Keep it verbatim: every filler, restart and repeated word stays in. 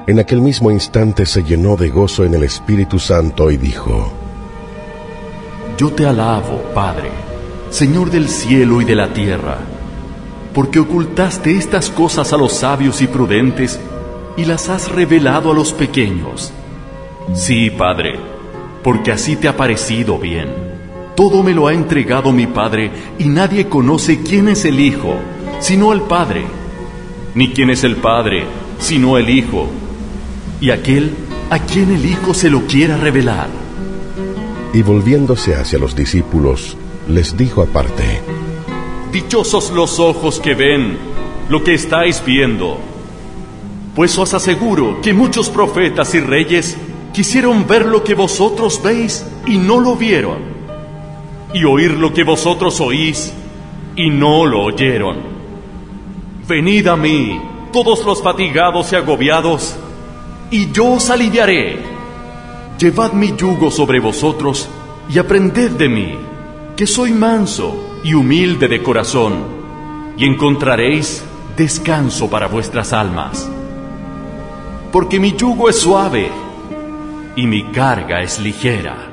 En aquel mismo instante se llenó de gozo en el Espíritu Santo y dijo: Yo te alabo, Padre, Señor del cielo y de la tierra, porque ocultaste estas cosas a los sabios y prudentes y las has revelado a los pequeños. Sí, Padre, porque así te ha parecido bien. Todo me lo ha entregado mi Padre, y nadie conoce quién es el Hijo, sino el Padre, ni quién es el Padre, sino el Hijo, y aquel a quien el Hijo se lo quiera revelar. Y volviéndose hacia los discípulos, les dijo aparte: Dichosos los ojos que ven lo que estáis viendo, pues os aseguro que muchos profetas y reyes quisieron ver lo que vosotros veis y no lo vieron, y oír lo que vosotros oís y no lo oyeron. Venid a mí, todos los fatigados y agobiados, y yo os aliviaré. Llevad mi yugo sobre vosotros y aprended de mí, que soy manso y humilde de corazón, y encontraréis descanso para vuestras almas. Porque mi yugo es suave y mi carga es ligera.